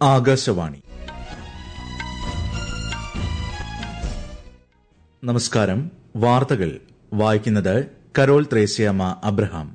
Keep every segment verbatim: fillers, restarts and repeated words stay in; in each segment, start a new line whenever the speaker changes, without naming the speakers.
ആകാശവാണി. നമസ്കാരം. വാർത്തകൾ വായിക്കുന്നത് കരോൾ ത്രേസ്യാമ്മ അബ്രഹാം.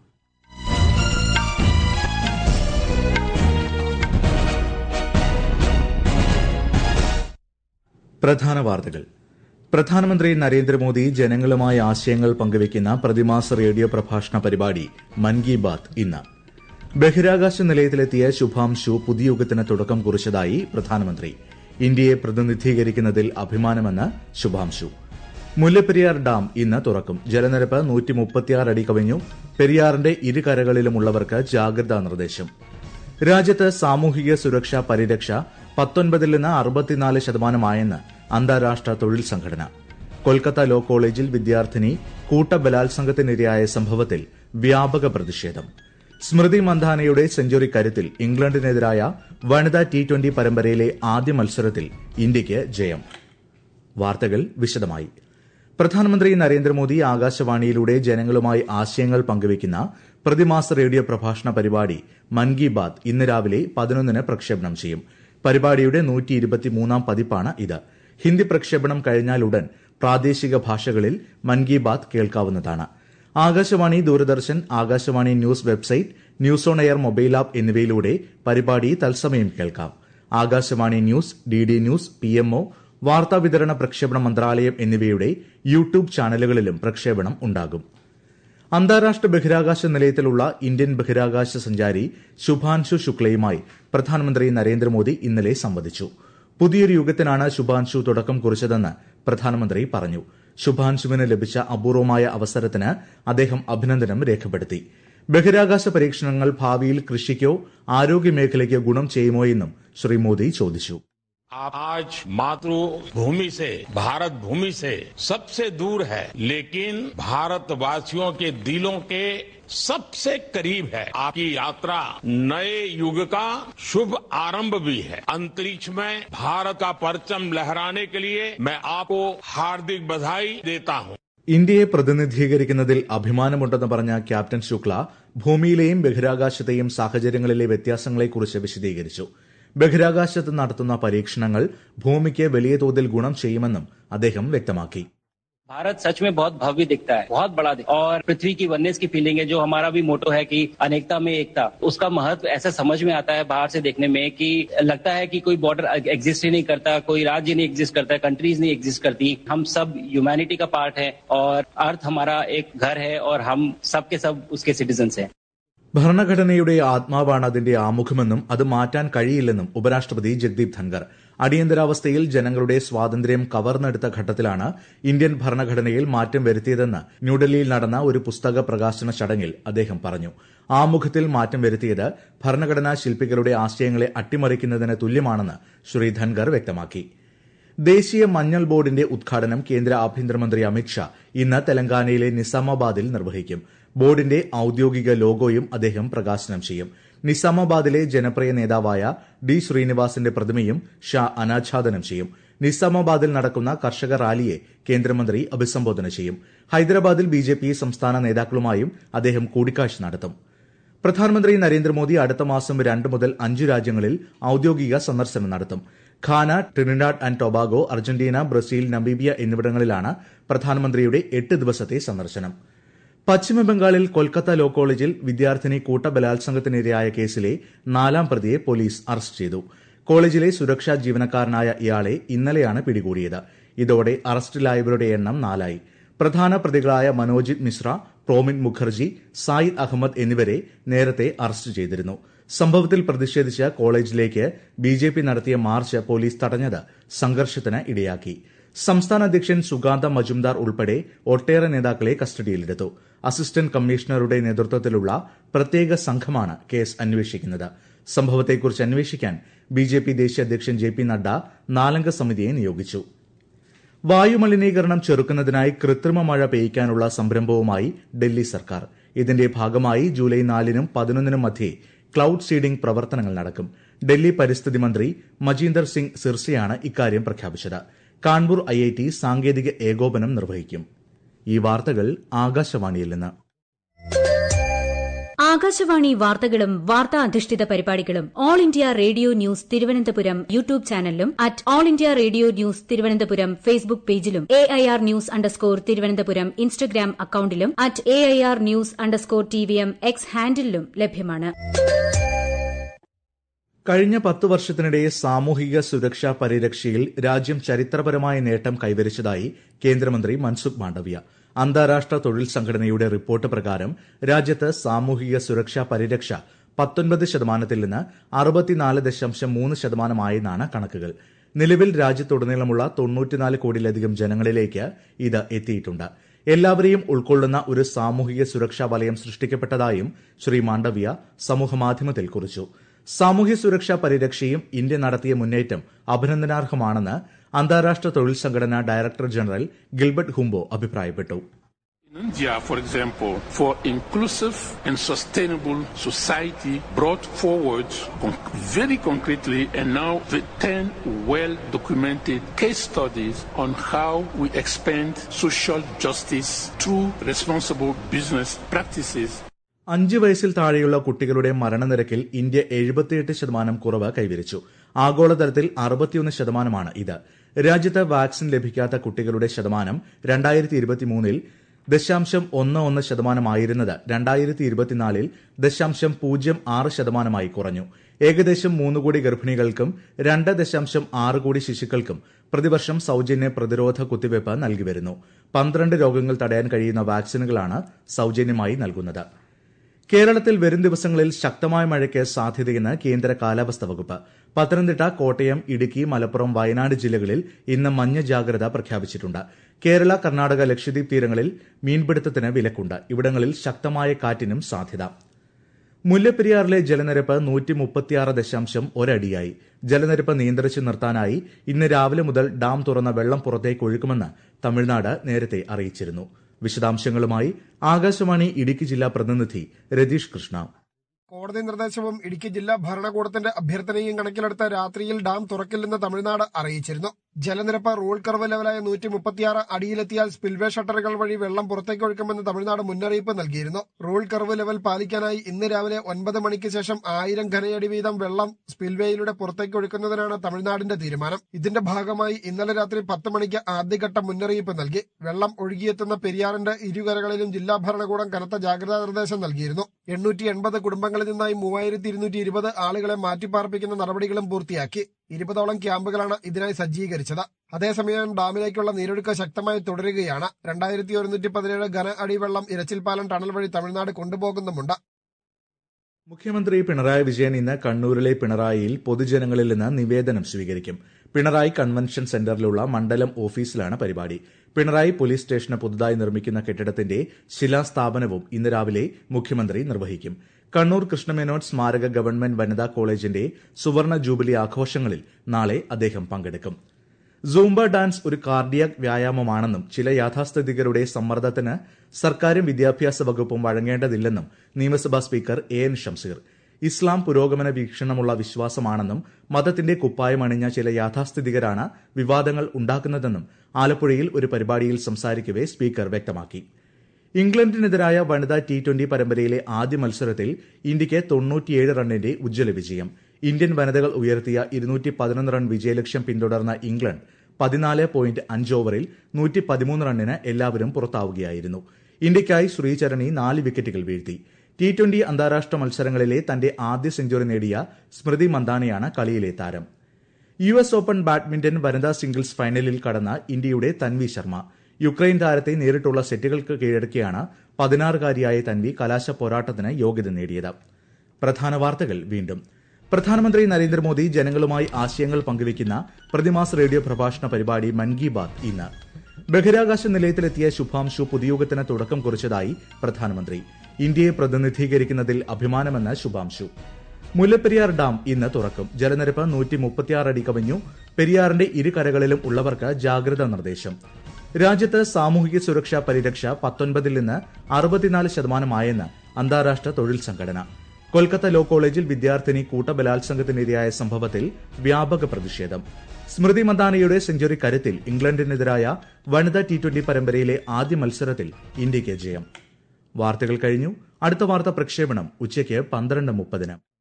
പ്രധാന വാർത്തകൾ. പ്രധാനമന്ത്രി നരേന്ദ്രമോദി ജനങ്ങളുമായി ആശയങ്ങൾ പങ്കുവയ്ക്കുന്ന പ്രതിമാസ റേഡിയോ പ്രഭാഷണ പരിപാടി മൻ കി ബാത് ഇന്ന്. ബഹിരാകാശ നിലയത്തിലെത്തിയ ശുഭാംശു പുതുയുഗത്തിന് തുടക്കം കുറിച്ചതായി പ്രധാനമന്ത്രി. ഇന്ത്യയെ പ്രതിനിധീകരിക്കുന്നതിൽ അഭിമാനമെന്ന് ശുഭാംശു. മുല്ലപ്പെരിയാർ ഡാം ഇന്ന് തുറക്കും. ജലനിരപ്പ് നൂറ്റി മുപ്പത്തിയാറ് അടി കവിഞ്ഞു. പെരിയാറിന്റെ ഇരുകരകളിലുമുള്ളവർക്ക് ജാഗ്രതാ നിർദ്ദേശം. രാജ്യത്ത് സാമൂഹിക സുരക്ഷാ പരിരക്ഷ പത്തൊൻപതിൽ നിന്ന് അറുപത്തിനാല് ശതമാനമായെന്ന് അന്താരാഷ്ട്ര തൊഴിൽ സംഘടന. കൊൽക്കത്ത ലോ കോളേജിൽ വിദ്യാർത്ഥിനി കൂട്ടബലാത്സംഗത്തിനിരയായ സംഭവത്തിൽ വ്യാപക പ്രതിഷേധം. സ്മൃതി മന്ധാനയുടെ സെഞ്ചുറി കരുത്തിൽ ഇംഗ്ലണ്ടിനെതിരായ വനിതാ ടി ട്വന്റി പരമ്പരയിലെ ആദ്യ മത്സരത്തിൽ ഇന്ത്യയ്ക്ക് ജയം. വാർത്തകൾ വിശദമായി. പ്രധാനമന്ത്രി നരേന്ദ്രമോദി ആകാശവാണിയിലൂടെ ജനങ്ങളുമായി ആശയങ്ങൾ പങ്കുവയ്ക്കുന്ന പ്രതിമാസ റേഡിയോ പ്രഭാഷണ പരിപാടി മൻ കി ബാത് ഇന്ന് രാവിലെ പതിനൊന്നിന് പ്രക്ഷേപണം ചെയ്യും. പരിപാടിയുടെ നൂറ്റി ഇരുപത്തിമൂന്നാം പതിപ്പാണ് ഇത്. ഹിന്ദി പ്രക്ഷേപണം കഴിഞ്ഞാലുടൻ പ്രാദേശിക ഭാഷകളിൽ മൻ കി ബാത് കേൾക്കാവുന്നതാണ്. Akashvani, Doordarshan, Akashvani news website, news on air mobile app എന്നിവയിലൂടെ പരിപാടി തത്സമയം കേൾക്കാം. Akashvani news, D D news, P M O, വാർത്താവിതരണ പ്രക്ഷേപണ മന്ത്രാലയം എന്നിവയുടെ യൂട്യൂബ് ചാനലുകളിലും പ്രക്ഷേപണം ഉണ്ടാകും. അന്താരാഷ്ട്ര ബഹിരാകാശ നിലയത്തിലുള്ള ഇന്ത്യൻ ബഹിരാകാശ സഞ്ചാരി ശുഭാൻശു ശുക്ലയുമായി പ്രധാനമന്ത്രി നരേന്ദ്രമോദി ഇന്നലെ സംവദിച്ചു. പുതിയൊരു യുഗത്തിനാണ് ശുഭാൻശു തുടക്കം കുറിച്ചതെന്ന് പ്രധാനമന്ത്രി പറഞ്ഞു. ശുഭാൻശുവിന് ലഭിച്ച അപൂർവമായ അവസരത്തിന് അദ്ദേഹം അഭിനന്ദനം രേഖപ്പെടുത്തി. ബഹിരാകാശ പരീക്ഷണങ്ങൾ ഭാവിയിൽ കൃഷിക്കോ ആരോഗ്യമേഖലയ്ക്കോ ഗുണം ചെയ്യുമോ എന്നും ശ്രീ മോദി ചോദിച്ചു.
आज मातृभूमि से, भारत भूमि से सबसे दूर है, लेकिन भारतवासियों के दिलों के सबसे करीब है. आपकी यात्रा नए युग का शुभ आरंभ भी है. अंतरिक्ष में भारत का परचम लहराने के लिए मैं आपको हार्दिक बधाई देता हूं.
ഇന്ത്യയെ പ്രതിനിധീകരിക്കുന്നതിൽ അഭിമാനമുണ്ടെന്ന് പറഞ്ഞ ക്യാപ്റ്റൻ ശുക്ല ഭൂമിയിലെയും ബഹിരാകാശത്തെയും സാഹചര്യങ്ങളിലെ വ്യത്യാസങ്ങളെക്കുറിച്ച് വിശദീകരിച്ചു. ബഹിരാകാശത്ത് നടത്തുന്ന പരീക്ഷണങ്ങൾ ഭൂമിക്ക് വലിയ തോതിൽ ഗുണം ചെയ്യുമെന്നും അദ്ദേഹം വ്യക്തമാക്കി.
भारत सच में बहुत भव्य दिखता है, बहुत बड़ा दिखता है और पृथ्वी की वननेस की फीलिंग है, जो हमारा भी मोटो है कि अनेकता में एकता. उसका महत्व ऐसा समझ में आता है बाहर से देखने में कि लगता है कि कोई बॉर्डर एग्जिस्ट ही नहीं करता, कोई राज्य नहीं एग्जिस्ट करता, कंट्रीज नहीं एग्जिस्ट करती. हम सब ह्यूमैनिटी का पार्ट है और अर्थ हमारा एक घर है और हम सब के सब उसके सिटीजन्स हैं.
ഭരണഘടനയുടെ ആത്മാവാണ് അതിന്റെ ആമുഖമെന്നും അത് മാറ്റാൻ കഴിയില്ലെന്നും ഉപരാഷ്ട്രപതി ജഗ്ദീപ് ധൻഖർ. അടിയന്തരാവസ്ഥയിൽ ജനങ്ങളുടെ സ്വാതന്ത്ര്യം കവർന്നെടുത്ത ഘട്ടത്തിലാണ് ഇന്ത്യൻ ഭരണഘടനയിൽ മാറ്റം വരുത്തിയതെന്ന് ന്യൂഡൽഹിയിൽ നടന്ന ഒരു പുസ്തക പ്രകാശന ചടങ്ങിൽ അദ്ദേഹം പറഞ്ഞു. ആമുഖത്തിൽ മാറ്റം വരുത്തിയത് ഭരണഘടനാ ശില്പികളുടെ ആശയങ്ങളെ അട്ടിമറിക്കുന്നതിന് തുല്യമാണെന്ന് ശ്രീ ധൻഖർ വ്യക്തമാക്കി. ദേശീയ മഞ്ഞൾ ബോർഡിന്റെ ഉദ്ഘാടനം കേന്ദ്ര ആഭ്യന്തരമന്ത്രി അമിത്ഷാ ഇന്ന് തെലങ്കാനയിലെ നിസാമാബാദിൽ നിർവഹിക്കും. ബോർഡിന്റെ ഔദ്യോഗിക ലോഗോയും അദ്ദേഹം പ്രകാശനം ചെയ്യും. നിസാമാബാദിലെ ജനപ്രിയ നേതാവായ ഡി ശ്രീനിവാസിന്റെ പ്രതിമയും ഷാ അനാച്ഛാദനം ചെയ്യും. നിസാമാബാദിൽ നടക്കുന്ന കർഷക റാലിയെ കേന്ദ്രമന്ത്രി അഭിസംബോധന ചെയ്യും. ഹൈദരാബാദിൽ ബിജെപി സംസ്ഥാന നേതാക്കളുമായും അദ്ദേഹം കൂടിക്കാഴ്ച നടത്തും. പ്രധാനമന്ത്രി നരേന്ദ്രമോദി അടുത്ത മാസം രണ്ട് മുതൽ അഞ്ച് രാജ്യങ്ങളിൽ ഔദ്യോഗിക സന്ദർശനം നടത്തും. Ghana, Trinidad and Tobago, Argentina, Brazil, Namibia എന്നിവിടങ്ങളിലാണ് പ്രധാനമന്ത്രിയുടെ എട്ട് ദിവസത്തെ സന്ദർശനം. പശ്ചിമബംഗാളിൽ കൊൽക്കത്ത ലോ കോളേജിൽ വിദ്യാർത്ഥിനി കൂട്ടബലാത്സംഗത്തിനിരയായ കേസിലെ നാലാം പ്രതിയെ പോലീസ് അറസ്റ്റ് ചെയ്തു. കോളേജിലെ സുരക്ഷാ ജീവനക്കാരനായ ഇയാളെ ഇന്നലെയാണ് പിടികൂടിയത്. ഇതോടെ അറസ്റ്റിലായവരുടെ എണ്ണം നാലായി. പ്രധാന പ്രതികളായ മനോജിത് മിശ്ര, പ്രോമിൻ മുഖർജി, സായിദ് അഹമ്മദ് എന്നിവരെ നേരത്തെ അറസ്റ്റ് ചെയ്തിരുന്നു. സംഭവത്തിൽ പ്രതിഷേധിച്ച് കോളേജിലേക്ക് ബിജെപി നടത്തിയ മാർച്ച് പോലീസ് തടഞ്ഞത് സംഘർഷത്തിന് ഇടയാക്കി. സംസ്ഥാന അധ്യക്ഷൻ സുഗാന്ത മജുംദാർ ഉൾപ്പെടെ ഒട്ടേറെ നേതാക്കളെ കസ്റ്റഡിയിലെടുത്തു. അസിസ്റ്റന്റ് കമ്മീഷണറുടെ നേതൃത്വത്തിലുള്ള പ്രത്യേക സംഘമാണ് കേസ് അന്വേഷിക്കുന്നത്. സംഭവത്തെക്കുറിച്ച് അന്വേഷിക്കാൻ ബിജെപി ദേശീയ അധ്യക്ഷൻ ജെ പി നഡ്ഡ നാലംഗ സമിതിയെ നിയോഗിച്ചു. വായുമലിനീകരണം ചെറുക്കുന്നതിനായി കൃത്രിമ മഴ പെയ്യ്ക്കാനുള്ള സംരംഭവുമായി ഡൽഹി സർക്കാർ. ഇതിന്റെ ഭാഗമായി ജൂലൈ നാലിനും പതിനൊന്നിനും മധ്യേ ക്ലൌഡ് സീഡിംഗ് പ്രവർത്തനങ്ങൾ നടക്കും. ഡൽഹി പരിസ്ഥിതി മന്ത്രി മജീന്ദർ സിംഗ് സിർസയാണ് ഇക്കാര്യം പ്രഖ്യാപിച്ചത്. കാൺപൂർ ഐ ഐ ടി സാങ്കേതിക ഏകോപനം നിർവഹിക്കും. ഈ വാർത്തകൾ ആകാശവാണിയിൽ നിന്ന്.
ആകാശവാണി വാർത്തകളും വാർത്താ അധിഷ്ഠിത പരിപാടികളും all India radio news Thiruvananthapuram YouTube ചാനലിലും at all India radio news Thiruvananthapuram Facebook പേജിലും A I R news underscore Thiruvananthapuram Instagram അക്കൌണ്ടിലും at A I R news underscore T V M X ഹാൻഡിലും ലഭ്യമാണ്.
കഴിഞ്ഞ പത്ത് വർഷത്തിനിടെ സാമൂഹിക സുരക്ഷാ പരിരക്ഷയിൽ രാജ്യം ചരിത്രപരമായ നേട്ടം കൈവരിച്ചതായി കേന്ദ്രമന്ത്രി മൻസുഖ് മാണ്ഡവ്യ. അന്താരാഷ്ട്ര തൊഴിൽ സംഘടനയുടെ റിപ്പോർട്ട് പ്രകാരം രാജ്യത്ത് സാമൂഹിക സുരക്ഷാ പരിരക്ഷ പത്തൊൻപത് ശതമാനത്തിൽ നിന്ന് അറുപത്തിനാല് ദശാംശം മൂന്ന് ശതമാനമായെന്നാണ് കണക്കുകൾ. നിലവിൽ രാജ്യത്തുടനീളമുള്ള തൊണ്ണൂറ്റിനാല് കോടിയിലധികം ജനങ്ങളിലേക്ക് ഇത് എത്തിയിട്ടുണ്ട്. എല്ലാവരെയും ഉൾക്കൊള്ളുന്ന ഒരു സാമൂഹിക സുരക്ഷാ വലയം സൃഷ്ടിക്കപ്പെട്ടതായും ശ്രീ മാണ്ഡവ്യ സമൂഹമാധ്യമത്തിൽ കുറിച്ചു. സാമൂഹ്യ സുരക്ഷാ പരിരക്ഷയും ഇന്ത്യ നടത്തിയ മുന്നേറ്റം അഭിനന്ദനാർഹമാണെന്ന് അന്താരാഷ്ട്ര തൊഴിൽ സംഘടന ഡയറക്ടർ ജനറൽ ഗിൽബർട്ട് ഹുംബോ അഭിപ്രായപ്പെട്ടു.
In India, for example, for inclusive and sustainable society brought forward con- very concretely and now with ten well-documented case studies on how we expand social justice through responsible business practices.
അഞ്ച് വയസ്സിൽ താഴെയുള്ള കുട്ടികളുടെ മരണനിരക്കിൽ India എഴുപത്തിയെട്ട് ശതമാനം കുറവ് കൈവരിച്ചു. ആഗോളതലത്തിൽ അറുപത്തിയൊന്ന് ശതമാനമാണ് ഇത്. രാജ്യത്ത് വാക്സിൻ ലഭിക്കാത്ത കുട്ടികളുടെ ശതമാനം രണ്ടായിരത്തി ഇരുപത്തിമൂന്നിൽ ദശാംശം ഒന്ന് ഒന്ന് ശതമാനമായിരുന്നത് രണ്ടായിരത്തി ഇരുപത്തിനാലിൽ ദശാംശം പൂജ്യം ആറ് ശതമാനമായി കുറഞ്ഞു. ഏകദേശം മൂന്ന് കോടി ഗർഭിണികൾക്കും രണ്ട് ദശാംശം ആറ് കോടി ശിശുക്കൾക്കും പ്രതിവർഷം സൌജന്യ പ്രതിരോധ കുത്തിവയ്പ് നൽകിവരുന്നു. പന്ത്രണ്ട് രോഗങ്ങൾ തടയാൻ കഴിയുന്ന വാക്സിനുകളാണ് സൌജന്യമായി നൽകുന്നത്. കേരളത്തിൽ വരും ദിവസങ്ങളിൽ ശക്തമായ മഴയ്ക്ക് സാധ്യതയെന്ന് കേന്ദ്ര കാലാവസ്ഥാ വകുപ്പ്. പത്തനംതിട്ട, കോട്ടയം, ഇടുക്കി, മലപ്പുറം, വയനാട് ജില്ലകളിൽ ഇന്ന് മഞ്ഞ ജാഗ്രത പ്രഖ്യാപിച്ചിട്ടുണ്ട്. കേരള, കർണാടക, ലക്ഷദ്വീപ് തീരങ്ങളിൽ മീൻപിടുത്തത്തിന് വിലക്കുണ്ട്. ഇവിടങ്ങളിൽ ശക്തമായ കാറ്റിനും സാധ്യത. മുല്ലപ്പെരിയാറിലെ ജലനിരപ്പ് നൂറ്റി മുപ്പത്തിയാറ് ദശാംശം ഒരടിയായി. ജലനിരപ്പ് നിയന്ത്രിച്ചു നിർത്താനായി ഇന്ന് രാവിലെ മുതൽ ഡാം തുറന്ന വെള്ളം പുറത്തേക്ക് ഒഴുക്കുമെന്ന് തമിഴ്നാട് നേരത്തെ അറിയിച്ചിരുന്നു. വിശദാംശങ്ങളുമായി ആകാശവാണി ഇടുക്കി ജില്ലാ പ്രതിനിധി രതീഷ് കൃഷ്ണ.
കോടതി നിർദ്ദേശവും ഇടുക്കി ജില്ലാ ഭരണകൂടത്തിന്റെ അഭ്യർത്ഥനയും കണക്കിലെടുത്ത് രാത്രിയിൽ ഡാം തുറക്കില്ലെന്ന് തമിഴ്നാട് അറിയിച്ചിരുന്നു. ജലനിരപ്പ് റൂൾ കർവ് ലെവലായ നൂറ്റി മുപ്പത്തിയാറ് അടിയിലെത്തിയാൽ സ്പിൽവേ ഷട്ടറുകൾ വഴി വെള്ളം പുറത്തേക്ക് ഒഴുക്കുമെന്ന് തമിഴ്നാട് മുന്നറിയിപ്പ് നൽകിയിരുന്നു. റൂൾ കർവ് ലെവൽ പാലിക്കാനായി ഇന്ന് രാവിലെ ഒൻപത് മണിക്ക് ശേഷം ആയിരം ഘനയടി വീതം വെള്ളം സ്പിൽവേയിലൂടെ പുറത്തേക്ക് ഒഴുക്കുന്നതിനാണ് തമിഴ്നാടിന്റെ തീരുമാനം. ഇതിന്റെ ഭാഗമായി ഇന്നലെ രാത്രി പത്ത് മണിക്ക് ആദ്യഘട്ട മുന്നറിയിപ്പ് നൽകി. വെള്ളം ഒഴുകിയെത്തുന്ന പെരിയാറിന്റെ ഇരുകരകളിലും ജില്ലാ ഭരണകൂടം കനത്ത ജാഗ്രതാ നിർദ്ദേശം നൽകിയിരുന്നു. എണ്ണൂറ്റി എൺപത് കുടുംബങ്ങളിൽ നിന്നായി മൂവായിരത്തി ഇരുന്നൂറ്റി ഇരുപത് ആളുകളെ മാറ്റിപ്പാർപ്പിക്കുന്ന നടപടികളും പൂർത്തിയാക്കി. ഇരുപതോളം ക്യാമ്പുകളാണ് ഇതിനായി സജ്ജീകരിച്ചത്. അതേസമയം ഡാമിലേക്കുള്ള നീരൊഴുക്ക് ശക്തമായി തുടരുകയാണ്. രണ്ടായിരത്തി ഒരുന്നൂറ്റി പതിനേഴ് ഘന അടി വെള്ളം ഇരച്ചിൽപ്പാലം ടണൽ വഴി തമിഴ്നാട് കൊണ്ടുപോകുന്നുമുണ്ട്.
മുഖ്യമന്ത്രി പിണറായി വിജയൻ ഇന്ന് കണ്ണൂരിലെ പിണറായിയിൽ പൊതുജനങ്ങളിൽ നിന്ന് നിവേദനം സ്വീകരിക്കും. പിണറായി കൺവെൻഷൻ സെന്ററിലുള്ള മണ്ഡലം ഓഫീസിലാണ് പരിപാടി. പിണറായി പോലീസ് സ്റ്റേഷന് പുതുതായി നിർമ്മിക്കുന്ന കെട്ടിടത്തിന്റെ ശിലാസ്ഥാപനവും ഇന്ന് രാവിലെ മുഖ്യമന്ത്രി നിർവഹിക്കും. കണ്ണൂർ കൃഷ്ണമേനോൻ സ്മാരക ഗവൺമെന്റ് വനിതാ കോളേജിന്റെ സുവർണ ജൂബിലി ആഘോഷങ്ങളിൽ നാളെ അദ്ദേഹം പങ്കെടുക്കും. സൂംബ ഡാൻസ് ഒരു കാർഡിയാക് വ്യായാമമാണെന്നും ചില യാഥാസ്ഥിതികരുടെ സമ്മർദ്ദത്തിന് സർക്കാരും വിദ്യാഭ്യാസ വകുപ്പും വഴങ്ങേണ്ടതില്ലെന്നും നിയമസഭാ സ്പീക്കർ എ എൻ ഷംസീർ. ഇസ്ലാം പുരോഗമന വീക്ഷണമുള്ള വിശ്വാസമാണെന്നും മതത്തിന്റെ കുപ്പായമണിഞ്ഞ ചില യാഥാസ്ഥിതികരാണ് വിവാദങ്ങൾ ഉണ്ടാക്കുന്നതെന്നും ആലപ്പുഴയിൽ ഒരു പരിപാടിയിൽ സംസാരിക്കവെ സ്പീക്കർ വ്യക്തമാക്കി. ഇംഗ്ലണ്ടിനെതിരായ വനിതാ ടി ട്വന്റി പരമ്പരയിലെ ആദ്യ മത്സരത്തിൽ ഇന്ത്യയ്ക്ക് തൊണ്ണൂറ്റിയേഴ് റണ്ണിന്റെ ഉജ്ജ്വല വിജയം. ഇന്ത്യൻ വനിതകൾ ഉയർത്തിയ ഇരുന്നൂറ്റി പതിനൊന്ന് റൺ വിജയലക്ഷ്യം പിന്തുടർന്ന ഇംഗ്ലണ്ട് പതിനാല് പോയിന്റ് അഞ്ച് ഓവറിൽ നൂറ്റി പതിമൂന്ന് റണ്ണിന് എല്ലാവരും പുറത്താവുകയായിരുന്നു. ഇന്ത്യയ്ക്കായി ശ്രീചരണി നാല് വിക്കറ്റുകൾ വീഴ്ത്തി. ടി ട്വന്റി അന്താരാഷ്ട്ര മത്സരങ്ങളിലെ തന്റെ ആദ്യ സെഞ്ചുറി നേടിയ സ്മൃതി മന്ദാനയാണ് കളിയിലെ താരം. യു എസ് ഓപ്പൺ ബാഡ്മിന്റൺ വനിതാ സിംഗിൾസ് ഫൈനലിൽ കടന്ന ഇന്ത്യയുടെ തൻവി ശർമ്മ. യുക്രൈൻ താരത്തെ നേരിട്ടുള്ള സെറ്റുകൾക്ക് കീഴടക്കിയാണ് പതിനാറുകാരിയായ തൻവി കലാശ പോരാട്ടത്തിന് യോഗ്യത നേടിയത്. പ്രധാന വാർത്തകൾ വീണ്ടും. പ്രധാനമന്ത്രി നരേന്ദ്രമോദി ജനങ്ങളുമായി ആശയങ്ങൾ പങ്കുവയ്ക്കുന്ന പ്രതിമാസ റേഡിയോ പ്രഭാഷണ പരിപാടി മൻ കി ബാത് ഇന്ന്. ബഹിരാകാശ നിലയത്തിലെത്തിയ ശുഭാംശു പുതുയുഗത്തിന് തുടക്കം കുറിച്ചതായി പ്രധാനമന്ത്രി. ഇന്ത്യയെ പ്രതിനിധീകരിക്കുന്നതിൽ അഭിമാനമെന്ന് ശുഭാംശു. മുല്ലപ്പെരിയാർ ഡാം ഇന്ന് തുറക്കും. ജലനിരപ്പ് നൂറ്റി മുപ്പത്തിയാറ് അടി കവിഞ്ഞു. പെരിയാറിന്റെ ഇരുകരകളിലും ഉള്ളവർക്ക് ജാഗ്രതാ നിർദ്ദേശം. രാജ്യത്ത് സാമൂഹിക സുരക്ഷാ പരിരക്ഷ പത്തൊൻപതിൽ നിന്ന് അറുപത്തിനാല് ശതമാനമായെന്ന് അന്താരാഷ്ട്ര തൊഴിൽ സംഘടന. കൊൽക്കത്ത ലോ കോളേജിൽ വിദ്യാർത്ഥിനി കൂട്ടബലാത്സംഗത്തിനിരയായ സംഭവത്തിൽ വ്യാപക പ്രതിഷേധം. സ്മൃതി മന്ദാനയുടെ സെഞ്ചുറി കരുത്തിൽ ഇംഗ്ലണ്ടിനെതിരായ വനിതാ ടി ട്വന്റി പരമ്പരയിലെ ആദ്യ മത്സരത്തിൽ ഇന്ത്യയ്ക്ക് ജയം. വാർത്തകൾ കഴിഞ്ഞു. അടുത്ത വാർത്താ പ്രക്ഷേപണം ഉച്ചയ്ക്ക് പന്ത്രണ്ട് മുപ്പതിന്.